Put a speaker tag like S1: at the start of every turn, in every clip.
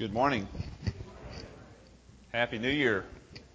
S1: Good morning. Happy New Year.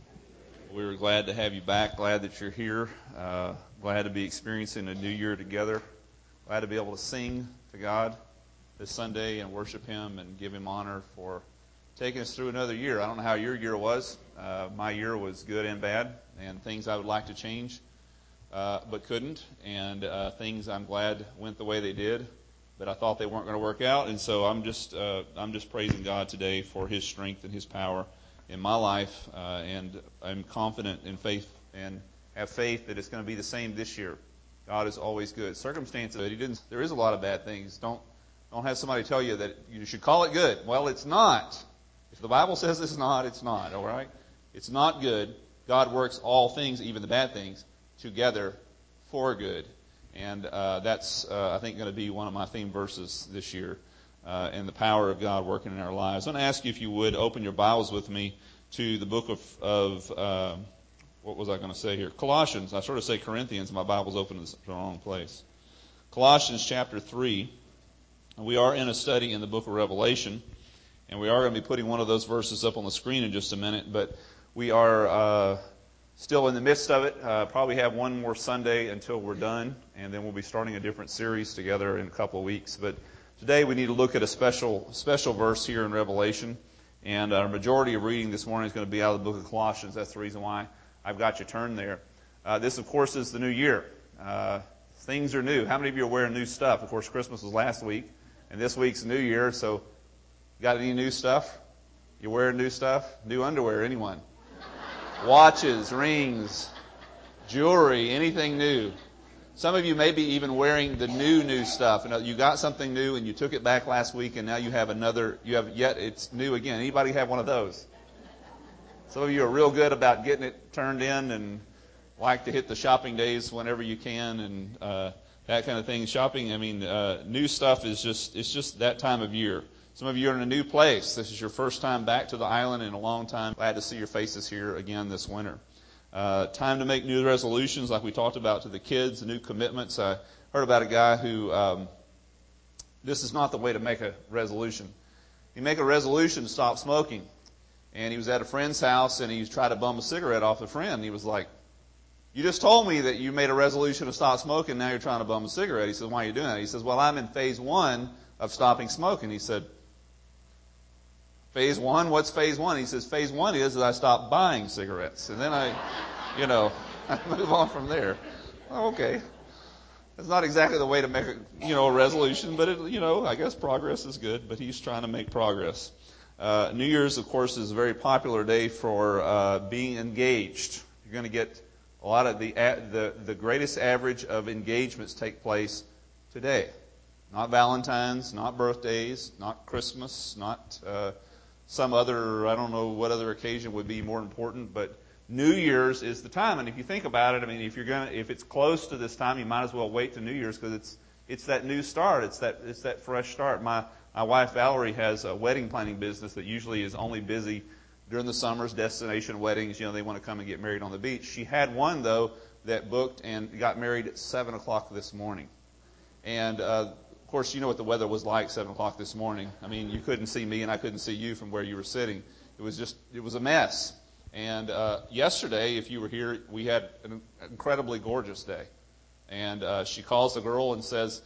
S1: We were glad to have you back. Glad that you're here. Glad to be experiencing a new year together. Glad to be able to sing to God this Sunday and worship Him and give Him honor for taking us through another year. I don't know how your year was. My year was good and bad, and things I would like to change, but couldn't, and things I'm glad went the way they did. But I thought they weren't going to work out, and so I'm just praising God today for His strength and His power in my life, and I'm confident in faith and have faith that it's going to be the same this year. God is always good. Circumstances, He didn't. There is a lot of bad things. Don't have somebody tell you that you should call it good. Well, it's not. If the Bible says it's not, it's not. All right, it's not good. God works all things, even the bad things, together for good. And that's, I think, going to be one of my theme verses this year, and the power of God working in our lives. I'm going to ask you if you would open your Bibles with me to the book of what was I going to say here? Colossians. I sort of say Corinthians. My Bible's open in the wrong place. Colossians chapter 3. We are in a study in the book of Revelation, and we are going to be putting one of those verses up on the screen in just a minute, but we are still in the midst of it. Probably have one more Sunday until we're done, and then we'll be starting a different series together in a couple of weeks. But today we need to look at a special verse here in Revelation, and our majority of reading this morning is going to be out of the book of Colossians. That's the reason why I've got you turned there. This, of course, is the new year. Things are new. How many of you are wearing new stuff? Of course, Christmas was last week, and this week's New Year, so got any new stuff? You wearing new stuff? New underwear, anyone? Watches, rings, jewelry, anything new. Some of you may be even wearing the new stuff. You got something new and you took it back last week, and now you have it's new again. Anybody have one of those? Some of you are real good about getting it turned in and like to hit the shopping days whenever you can and that kind of thing. Shopping, new stuff is just that time of year. Some of you are in a new place. This is your first time back to the island in a long time. Glad to see your faces here again this winter. Time to make new resolutions like we talked about to the kids, the new commitments. I heard about a guy who, this is not the way to make a resolution. You make a resolution to stop smoking. And he was at a friend's house and he tried to bum a cigarette off a friend. He was like, "You just told me that you made a resolution to stop smoking. Now you're trying to bum a cigarette." He said, "Why are you doing that?" He says, "Well, I'm in phase 1 of stopping smoking." He said, "Phase 1? What's phase 1? He says, "Phase 1 is that I stop buying cigarettes." And then I move on from there. Oh, okay. That's not exactly the way to make a resolution, but I guess progress is good, but he's trying to make progress. New Year's, of course, is a very popular day for being engaged. You're going to get a lot of the greatest average of engagements take place today. Not Valentine's, not birthdays, not Christmas, not some other, I don't know what other occasion would be more important, but New Year's is the time. And if you think about it, if it's close to this time, you might as well wait to New Year's because it's that new start. It's that fresh start. My wife Valerie has a wedding planning business that usually is only busy during the summers, destination weddings. They want to come and get married on the beach. She had one though that booked and got married at 7:00 this morning, and of course, you know what the weather was like 7:00 this morning. You couldn't see me and I couldn't see you from where you were sitting. It was a mess. And yesterday, if you were here, we had an incredibly gorgeous day. And she calls the girl and says,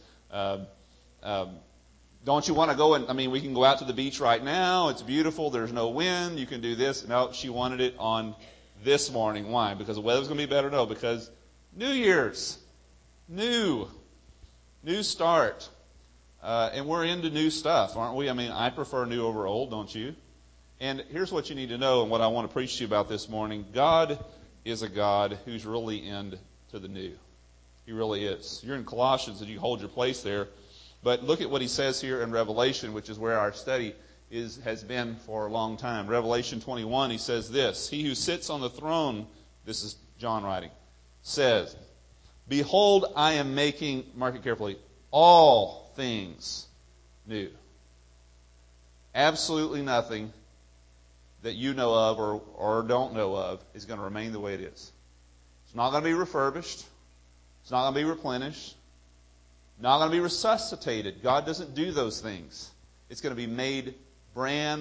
S1: "Don't you want to go we can go out to the beach right now. It's beautiful. There's no wind. You can do this." No, she wanted it on this morning. Why? Because the weather's going to be better? No, because New Year's. New start. And we're into new stuff, aren't we? I prefer new over old, don't you? And here's what you need to know and what I want to preach to you about this morning. God is a God who's really into the new. He really is. You're in Colossians and you hold your place there. But look at what he says here in Revelation, which is where our study has been for a long time. Revelation 21, he says this: "He who sits on the throne," this is John writing, says, "Behold, I am making," mark it carefully, "all things new." Absolutely nothing that you know of or don't know of is going to remain the way it is. It's not going to be refurbished. It's not going to be replenished. Not going to be resuscitated. God doesn't do those things. It's going to be made brand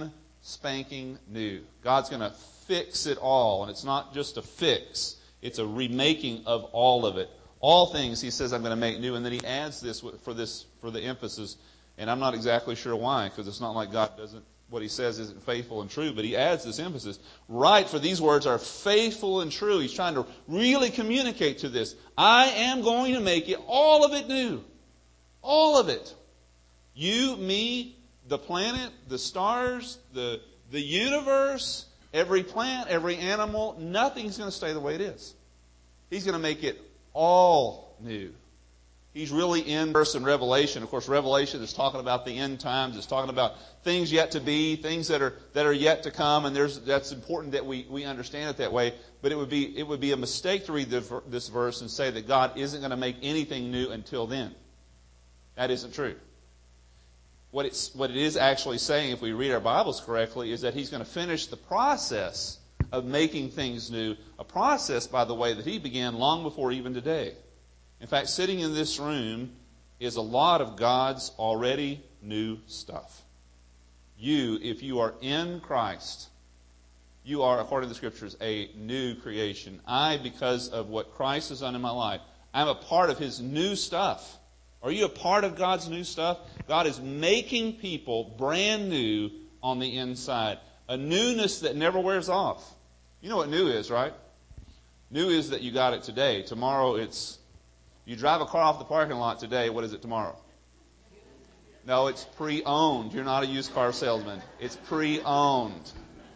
S1: spanking new. God's going to fix it all. And it's not just a fix. It's a remaking of all of it. All things, he says, I'm going to make new. And then he adds this for the emphasis. And I'm not exactly sure why, because it's not like God doesn't, what he says isn't faithful and true, but he adds this emphasis. Right, for these words are faithful and true. He's trying to really communicate to this. I am going to make it, all of it new. All of it. You, me, the planet, the stars, the universe, every plant, every animal, nothing's going to stay the way it is. He's going to make it all new. He's really in verse in Revelation. Of course, Revelation is talking about the end times. It's talking about things yet to be, things that are yet to come, and that's important that we understand it that way. But it would be a mistake to read this verse and say that God isn't going to make anything new until then. That isn't true. What it is actually saying, if we read our Bibles correctly, is that He's going to finish the process of making things new, a process, by the way, that He began long before even today. In fact, sitting in this room is a lot of God's already new stuff. You, if you are in Christ, you are, according to the Scriptures, a new creation. I, because of what Christ has done in my life, I'm a part of His new stuff. Are you a part of God's new stuff? God is making people brand new on the inside. A newness that never wears off. You know what new is, right? New is that you got it today. Tomorrow it's... You drive a car off the parking lot today, what is it tomorrow? No, it's pre-owned. You're not a used car salesman. It's pre-owned.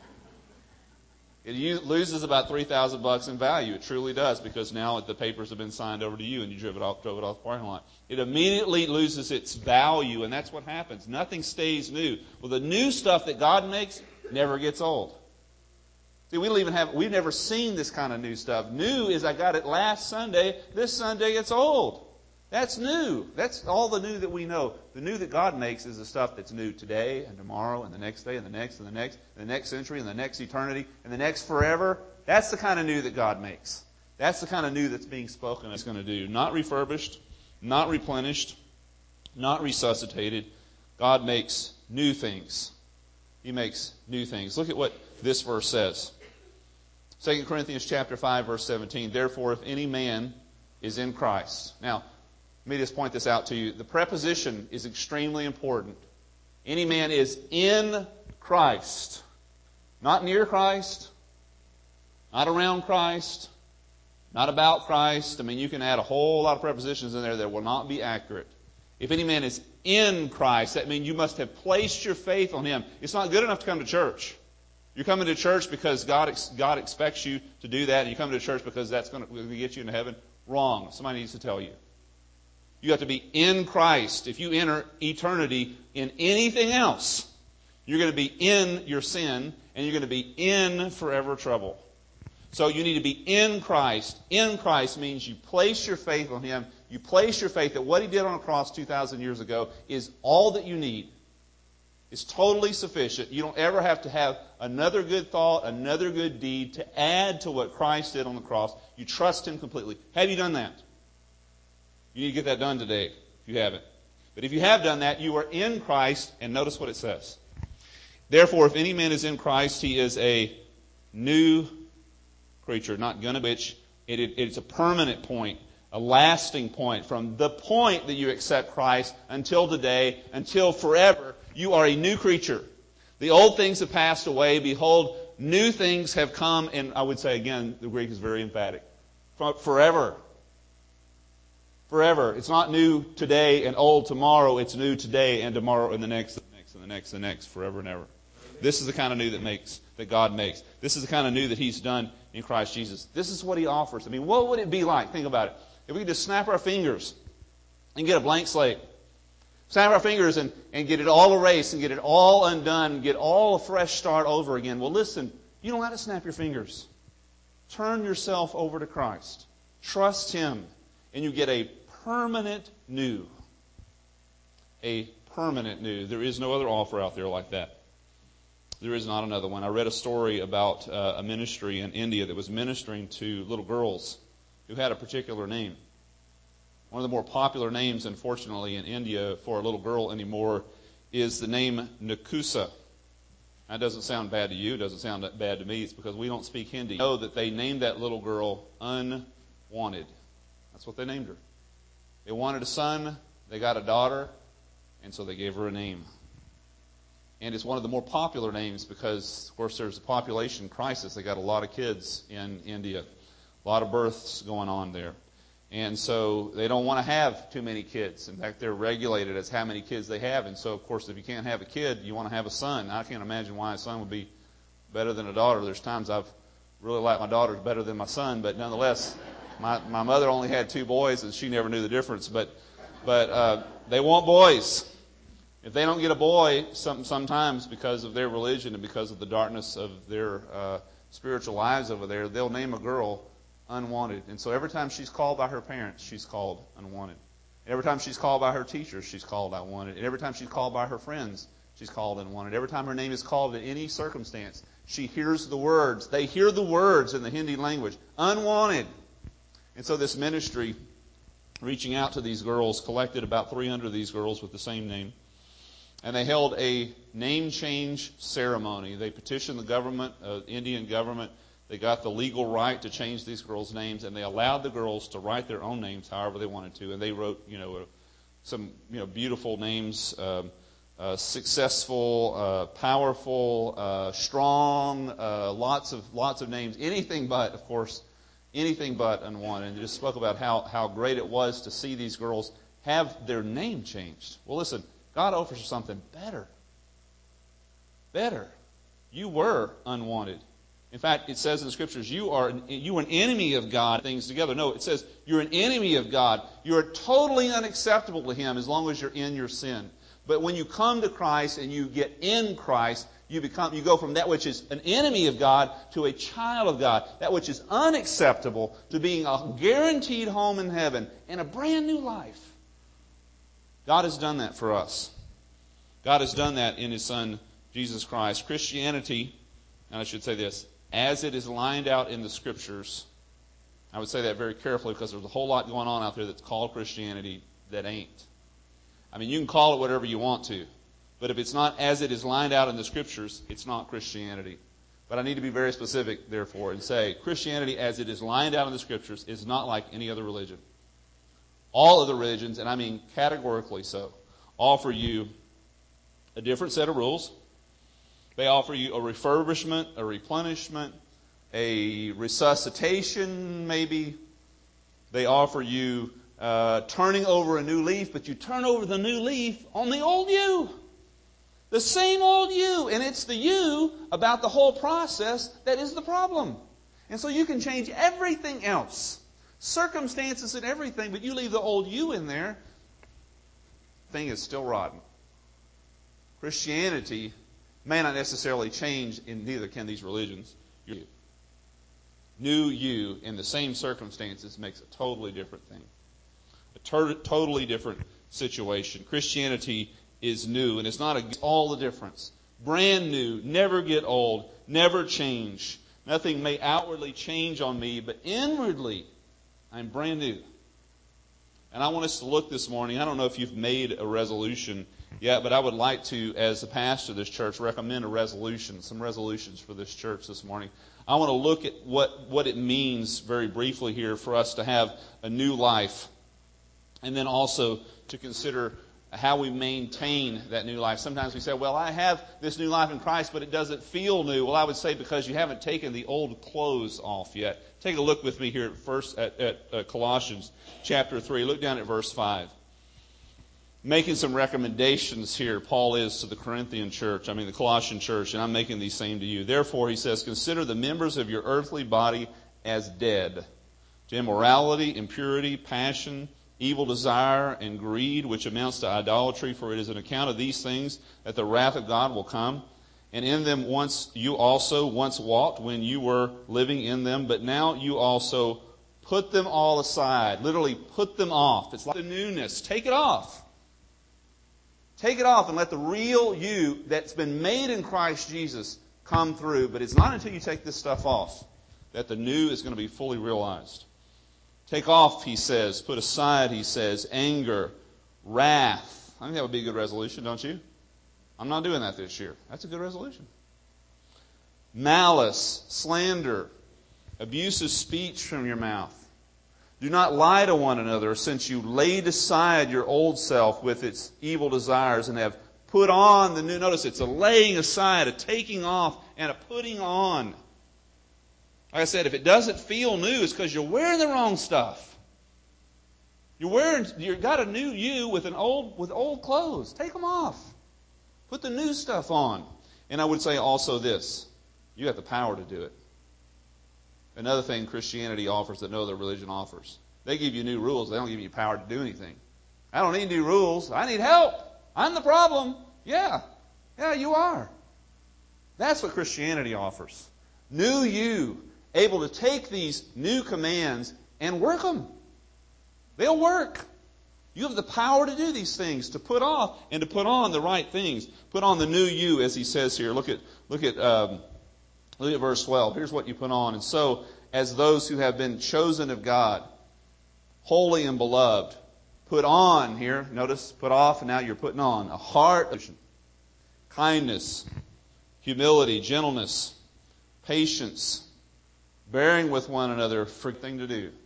S1: It loses about $3,000 in value. It truly does, because now the papers have been signed over to you and you drove it off the parking lot. It immediately loses its value, and that's what happens. Nothing stays new. Well, the new stuff that God makes never gets old. See, we've never seen this kind of new stuff. New is I got it last Sunday. This Sunday it's old. That's new. That's all the new that we know. The new that God makes is the stuff that's new today and tomorrow and the next day and the next and the next and the next century and the next eternity and the next forever. That's the kind of new that God makes. That's the kind of new that's being spoken He's going to do. Not refurbished, not replenished, not resuscitated. God makes new things. He makes new things. Look at what this verse says. 2 Corinthians chapter 5, verse 17. Therefore, if any man is in Christ. Now, let me just point this out to you. The preposition is extremely important. Any man is in Christ. Not near Christ. Not around Christ. Not about Christ. I mean, you can add a whole lot of prepositions in there that will not be accurate. If any man is in Christ, that means you must have placed your faith on Him. It's not good enough to come to church. You're coming to church because God expects you to do that, and you come to church because that's going to get you into heaven. Wrong. Somebody needs to tell you. You have to be in Christ. If you enter eternity in anything else, you're going to be in your sin, and you're going to be in forever trouble. So you need to be in Christ. In Christ means you place your faith on Him. You place your faith that what He did on the cross 2,000 years ago is all that you need. It's totally sufficient. You don't ever have to have another good thought, another good deed to add to what Christ did on the cross. You trust Him completely. Have you done that? You need to get that done today if you haven't. But if you have done that, you are in Christ, and notice what it says. Therefore, if any man is in Christ, he is a new creature, not gonna which. It's a permanent point, a lasting point. From the point that you accept Christ until today, until forever, you are a new creature. The old things have passed away. Behold, new things have come. And I would say again, the Greek is very emphatic. Forever. Forever. It's not new today and old tomorrow. It's new today and tomorrow and the next, and the next, and the next, and the next, forever and ever. This is the kind of new that God makes. This is the kind of new that He's done in Christ Jesus. This is what He offers. I mean, what would it be like? Think about it. If we could just snap our fingers and get a blank slate. Snap our fingers and get it all erased and get it all undone and get all a fresh start over again. Well, listen, you don't have to snap your fingers. Turn yourself over to Christ. Trust Him. And you get a permanent new. A permanent new. There is no other offer out there like that. There is not another one. I read a story about a ministry in India that was ministering to little girls who had a particular name. One of the more popular names, unfortunately, in India for a little girl anymore is the name Nakusa. That doesn't sound bad to you. It doesn't sound that bad to me. It's because we don't speak Hindi. Know that they named that little girl Unwanted. That's what they named her. They wanted a son. They got a daughter. And so they gave her a name. And it's one of the more popular names because, of course, there's a population crisis. They got a lot of kids in India. A lot of births going on there. And so they don't want to have too many kids. In fact, they're regulated as how many kids they have. And so, of course, if you can't have a kid, you want to have a son. I can't imagine why a son would be better than a daughter. There's times I've really liked my daughters better than my son. But nonetheless, my mother only had 2 boys, and she never knew the difference. But they want boys. If they don't get a boy, sometimes because of their religion and because of the darkness of their spiritual lives over there, they'll name a girl Unwanted. And so every time she's called by her parents, she's called Unwanted. Every time she's called by her teachers, she's called Unwanted. And every time she's called by her friends, she's called Unwanted. Every time her name is called in any circumstance, she hears the words. They hear the words in the Hindi language. Unwanted. And so this ministry, reaching out to these girls, collected about 300 of these girls with the same name. And they held a name change ceremony. They petitioned the government, Indian government. They got the legal right to change these girls' names, and they allowed the girls to write their own names however they wanted to. And they wrote, some beautiful names, successful, powerful, strong, lots of names. Anything but, of course, anything but Unwanted. And they just spoke about how great it was to see these girls have their name changed. Well, listen, God offers you something better. Better. You were unwanted. In fact, it says in the Scriptures, you are an enemy of God. Things together. No, it says you're an enemy of God. You're totally unacceptable to Him as long as you're in your sin. But when you come to Christ and you get in Christ, you go from that which is an enemy of God to a child of God. That which is unacceptable to being a guaranteed home in heaven and a brand new life. God has done that for us. God has done that in His Son, Jesus Christ. Christianity, and I should say this, as it is lined out in the Scriptures, I would say that very carefully because there's a whole lot going on out there that's called Christianity that ain't. I mean, you can call it whatever you want to, but if it's not as it is lined out in the Scriptures, it's not Christianity. But I need to be very specific, therefore, and say Christianity as it is lined out in the Scriptures is not like any other religion. All other religions, and I mean categorically so, offer you a different set of rules. They offer you a refurbishment, a replenishment, a resuscitation, maybe. They offer you turning over a new leaf, but you turn over the new leaf on the old you. The same old you. And it's the you about the whole process that is the problem. And so you can change everything else. Circumstances and everything, but you leave the old you in there, thing is still rotten. Christianity may not necessarily change, and neither can these religions. New you in the same circumstances makes a totally different thing. A totally different situation. Christianity is new, and it's not all the difference. Brand new, never get old, never change. Nothing may outwardly change on me, but inwardly, I'm brand new. And I want us to look this morning. I don't know if you've made a resolution yet, but I would like to, as the pastor of this church, recommend some resolutions for this church this morning. I want to look at what it means very briefly here for us to have a new life. And then also to consider how we maintain that new life. Sometimes we say, well, I have this new life in Christ, but it doesn't feel new. Well, I would say because you haven't taken the old clothes off yet. Take a look with me here at Colossians chapter 3. Look down at verse 5. Making some recommendations here, Paul is to the the Colossian church, and I'm making these same to you. Therefore, he says, consider the members of your earthly body as dead to immorality, impurity, passion, evil desire, and greed, which amounts to idolatry, for it is an account of these things that the wrath of God will come. And in them you also once walked when you were living in them, but now you also put them all aside. Literally, put them off. It's like the newness. Take it off. Take it off and let the real you that's been made in Christ Jesus come through. But it's not until you take this stuff off that the new is going to be fully realized. Take off, he says, put aside, he says, anger, wrath. I think that would be a good resolution, don't you? I'm not doing that this year. That's a good resolution. malice, slander, abusive speech from your mouth. Do not lie to one another, since you laid aside your old self with its evil desires and have put on the new. Notice it's a laying aside, a taking off, and a putting on. Like I said, if it doesn't feel new, it's because you're wearing the wrong stuff. You've got a new you with old clothes. Take them off. Put the new stuff on. And I would say also this: you have the power to do it. Another thing Christianity offers that no other religion offers. They give you new rules. They don't give you power to do anything. I don't need new rules. I need help. I'm the problem. Yeah, you are. That's what Christianity offers. New you, able to take these new commands and work them. They'll work. You have the power to do these things, to put off and to put on the right things. Put on the new you, as he says here. Look at verse 12. Here's what you put on. And so, as those who have been chosen of God, holy and beloved, put on here, notice, put off, and now you're putting on a heart of kindness, humility, gentleness, patience, bearing with one another, for thing to do.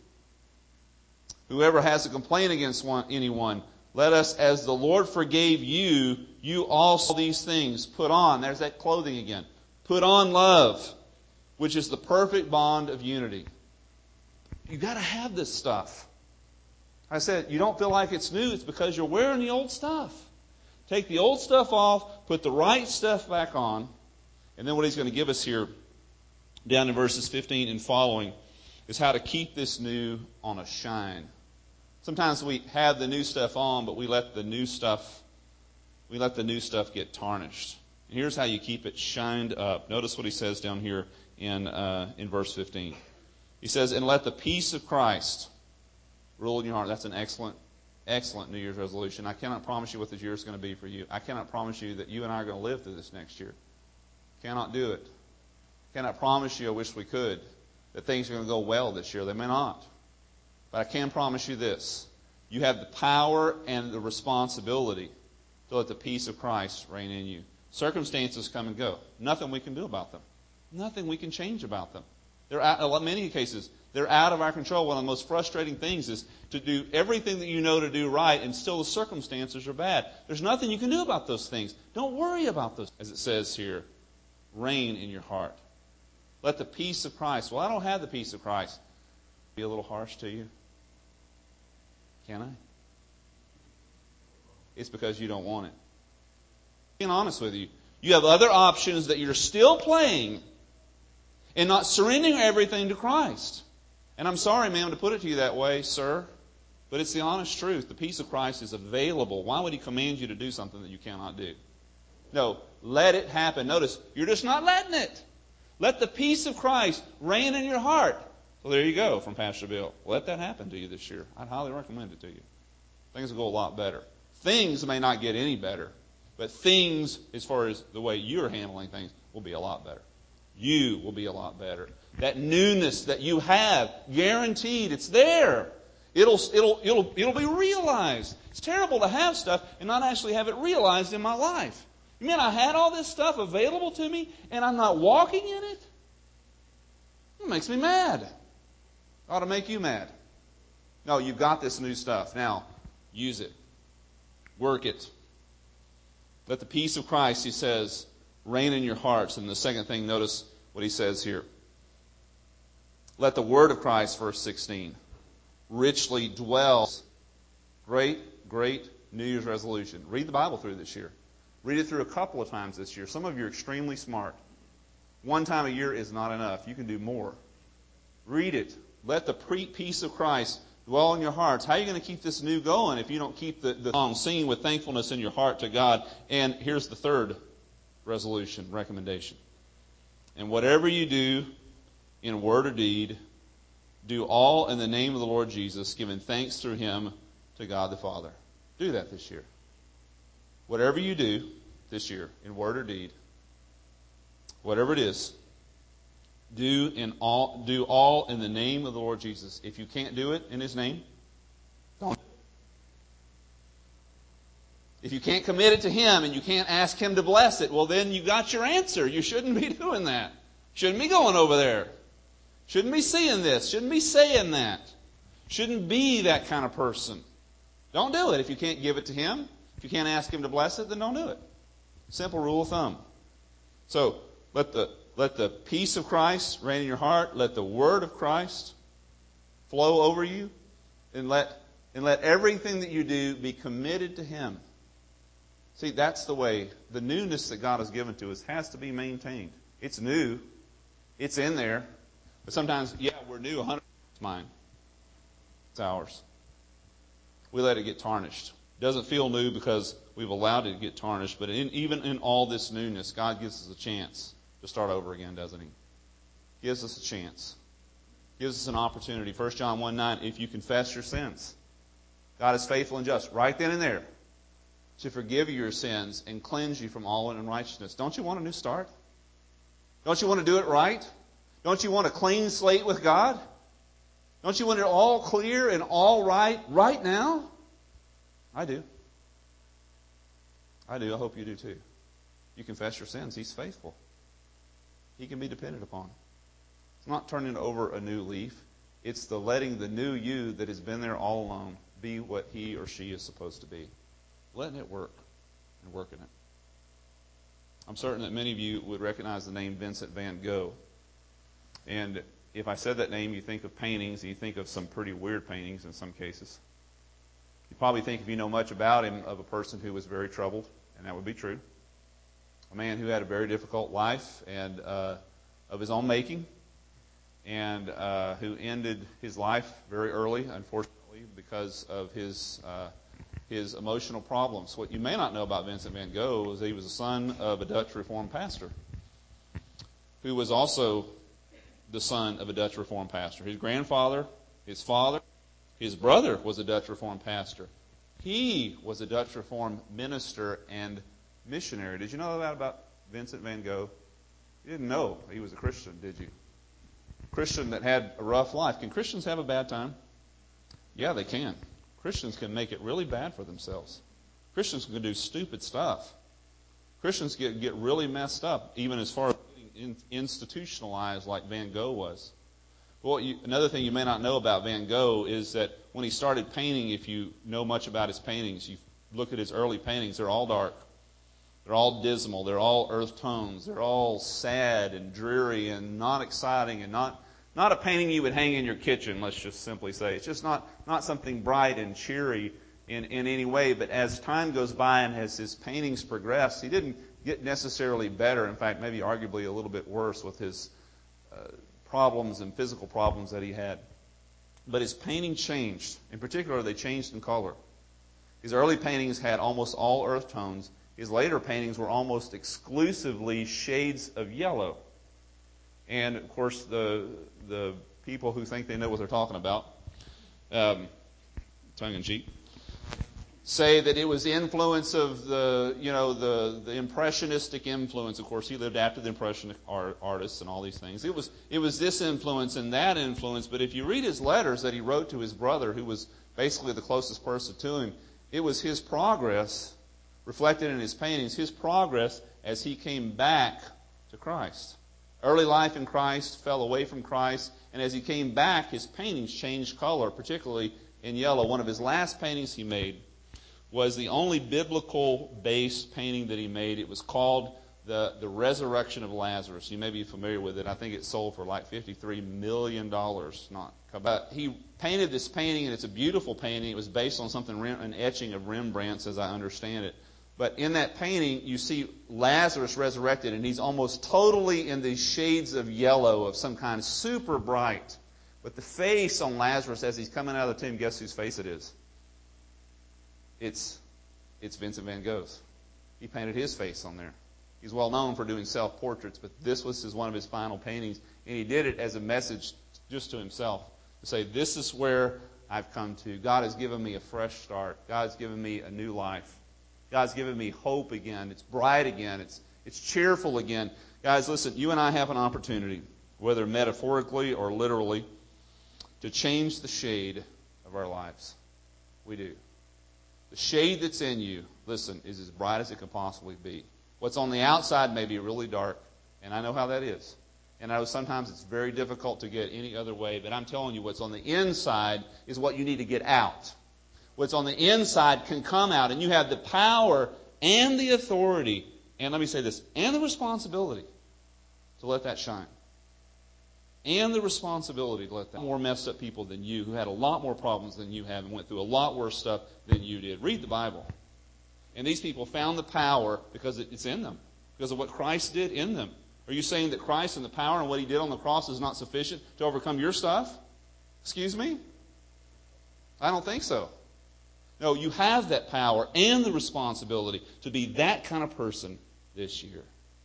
S1: Whoever has a complaint against anyone, let us, as the Lord forgave you, you also these things put on. There's that clothing again. Put on love, which is the perfect bond of unity. You've got to have this stuff. I said, you don't feel like it's new, it's because you're wearing the old stuff. Take the old stuff off, put the right stuff back on, and then what he's going to give us here, down in verses 15 and following, is how to keep this new on a shine. Sometimes we have the new stuff on, but we let the new stuff get tarnished. And here's how you keep it shined up. Notice what he says down here in verse 15. He says, "And let the peace of Christ rule in your heart." That's an excellent New Year's resolution. I cannot promise you what this year is going to be for you. I cannot promise you that you and I are going to live through this next year. Cannot do it. Cannot promise you, I wish we could, that things are going to go well this year. They may not. But I can promise you this: you have the power and the responsibility to let the peace of Christ reign in you. Circumstances come and go. Nothing we can do about them. Nothing we can change about them. In many cases, they're out of our control. One of the most frustrating things is to do everything that you know to do right, and still the circumstances are bad. There's nothing you can do about those things. Don't worry about those. As it says here, reign in your heart. Let the peace of Christ. Well, I don't have the peace of Christ. Be a little harsh to you? Can I? It's because you don't want it. Being honest with you, you have other options that you're still playing and not surrendering everything to Christ. And I'm sorry, ma'am, to put it to you that way, sir, but it's the honest truth. The peace of Christ is available. Why would he command you to do something that you cannot do? No, let it happen. Notice, you're just not letting it. Let the peace of Christ reign in your heart. So there you go from Pastor Bill. Let that happen to you this year. I'd highly recommend it to you. Things will go a lot better. Things may not get any better, but things, as far as the way you're handling things, will be a lot better. You will be a lot better. That newness that you have, guaranteed, it's there. It'll be realized. It's terrible to have stuff and not actually have it realized in my life. You mean I had all this stuff available to me and I'm not walking in it? It makes me mad. It ought to make you mad. No, you've got this new stuff. Now, use it. Work it. Let the peace of Christ, he says, reign in your hearts. And the second thing, notice what he says here. Let the word of Christ, verse 16, richly dwell. Great New Year's resolution. Read the Bible through this year. Read it through a couple of times this year. Some of you are extremely smart. One time a year is not enough. You can do more. Read it. Let the peace of Christ dwell in your hearts. How are you going to keep this new going if you don't keep the song singing with thankfulness in your heart to God? And here's the third recommendation. And whatever you do in word or deed, do all in the name of the Lord Jesus, giving thanks through him to God the Father. Do that this year. Whatever you do this year in word or deed, whatever it is, do all in the name of the Lord Jesus. If you can't do it in his name, don't. If you can't commit it to him and you can't ask him to bless it, well then you got your answer. You shouldn't be doing that. Shouldn't be going over there. Shouldn't be seeing this. Shouldn't be saying that. Shouldn't be that kind of person. Don't do it. If you can't give it to Him, if you can't ask Him to bless it, then don't do it. Simple rule of thumb. So let the peace of Christ reign in your heart. Let the word of Christ flow over you, and let everything that you do be committed to Him. See, that's the way. The newness that God has given to us has to be maintained. It's new. It's in there. But sometimes, we're new 100%. It's mine. It's ours. We let it get tarnished. It doesn't feel new because we've allowed it to get tarnished. But even in all this newness, God gives us a chance to start over again, doesn't He? Gives us a chance. Gives us an opportunity. 1 John 1:9, if you confess your sins, God is faithful and just, right then and there, to forgive you your sins and cleanse you from all unrighteousness. Don't you want a new start? Don't you want to do it right? Don't you want a clean slate with God? Don't you want it all clear and all right now? I do. I do. I hope you do too. You confess your sins. He's faithful. He can be depended upon. It's not turning over a new leaf. It's the letting the new you that has been there all along be what he or she is supposed to be. Letting it work and working it. I'm certain that many of you would recognize the name Vincent van Gogh. And if I said that name, you think of paintings, and you think of some pretty weird paintings in some cases. You probably think, if you know much about him, of a person who was very troubled, and that would be true. A man who had a very difficult life and of his own making, and who ended his life very early, unfortunately, because of his emotional problems. What you may not know about Vincent van Gogh is he was the son of a Dutch Reformed pastor, who was also the son of a Dutch Reformed pastor. His grandfather, his father, his brother was a Dutch Reformed pastor. He was a Dutch Reformed minister and missionary. Did you know that about Vincent van Gogh? You didn't know he was a Christian, did you? Christian that had a rough life. Can Christians have a bad time? Yeah, they can. Christians can make it really bad for themselves. Christians can do stupid stuff. Christians get really messed up, even as far as getting institutionalized like Van Gogh was. Well, another thing you may not know about Van Gogh is that when he started painting, if you know much about his paintings, you look at his early paintings, they're all dark. They're all dismal. They're all earth tones. They're all sad and dreary and not exciting and not a painting you would hang in your kitchen, let's just simply say. It's just not something bright and cheery in any way. But as time goes by and as his paintings progress, he didn't get necessarily better. In fact, maybe arguably a little bit worse with his problems and physical problems that he had. But his painting changed. In particular, they changed in color. His early paintings had almost all earth tones. His later paintings were almost exclusively shades of yellow. And, of course, the people who think they know what they're talking about, tongue-in-cheek, say that it was the influence of the impressionistic influence. Of course, he lived after the impressionist artists and all these things. It was this influence and that influence. But if you read his letters that he wrote to his brother, who was basically the closest person to him, it was his progress reflected in his paintings, his progress as he came back to Christ. Early life in Christ, fell away from Christ, and as he came back, his paintings changed color, particularly in yellow. One of his last paintings he made was the only biblical-based painting that he made. It was called the Resurrection of Lazarus. You may be familiar with it. I think it sold for like $53 million. He painted this painting, and it's a beautiful painting. It was based on an etching of Rembrandt's, as I understand it. But in that painting, you see Lazarus resurrected, and he's almost totally in these shades of yellow of some kind, super bright. But the face on Lazarus as he's coming out of the tomb, guess whose face it is? It's Vincent van Gogh's. He painted his face on there. He's well known for doing self-portraits, but this was one of his final paintings, and he did it as a message just to himself, to say, this is where I've come to. God has given me a fresh start. God's given me a new life. God's given me hope again. It's bright again. It's cheerful again. Guys, listen, you and I have an opportunity, whether metaphorically or literally, to change the shade of our lives. We do. The shade that's in you, listen, is as bright as it can possibly be. What's on the outside may be really dark, and I know how that is. And I know sometimes it's very difficult to get any other way, but I'm telling you, what's on the inside is what you need to get out. What's on the inside can come out, and you have the power and the authority, and let me say this, and the responsibility to let that shine. And the responsibility to let that more messed up people than you, who had a lot more problems than you have and went through a lot worse stuff than you did. Read the Bible. And these people found the power because it's in them, because of what Christ did in them. Are you saying that Christ and the power and what He did on the cross is not sufficient to overcome your stuff? Excuse me? I don't think so. No, you have that power and the responsibility to be that kind of person this year.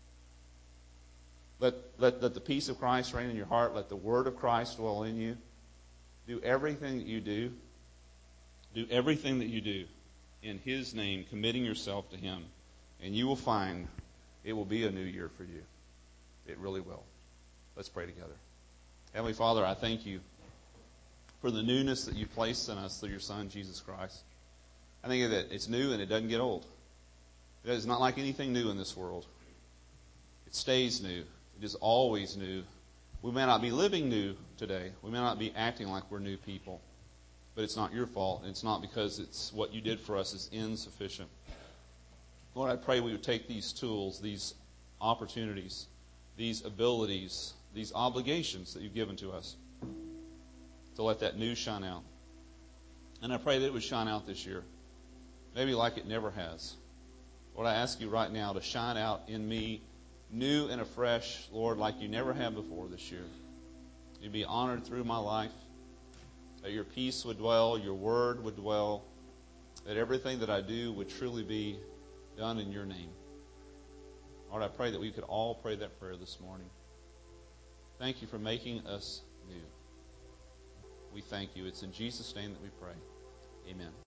S1: Let the peace of Christ reign in your heart. Let the word of Christ dwell in you. Do everything that you do. Do everything that you do in His name, committing yourself to Him. And you will find it will be a new year for you. It really will. Let's pray together. Heavenly Father, I thank You for the newness that You placed in us through Your Son, Jesus Christ. I think that it's new and it doesn't get old. It is not like anything new in this world. It stays new. It is always new. We may not be living new today. We may not be acting like we're new people. But it's not Your fault. And it's not because it's what You did for us is insufficient. Lord, I pray we would take these tools, these opportunities, these abilities, these obligations that You've given to us to let that new shine out. And I pray that it would shine out this year. Maybe like it never has. Lord, I ask You right now to shine out in me new and afresh, Lord, like You never have before this year. You'd be honored through my life, that Your peace would dwell, Your word would dwell, that everything that I do would truly be done in Your name. Lord, I pray that we could all pray that prayer this morning. Thank You for making us new. We thank You. It's in Jesus' name that we pray. Amen.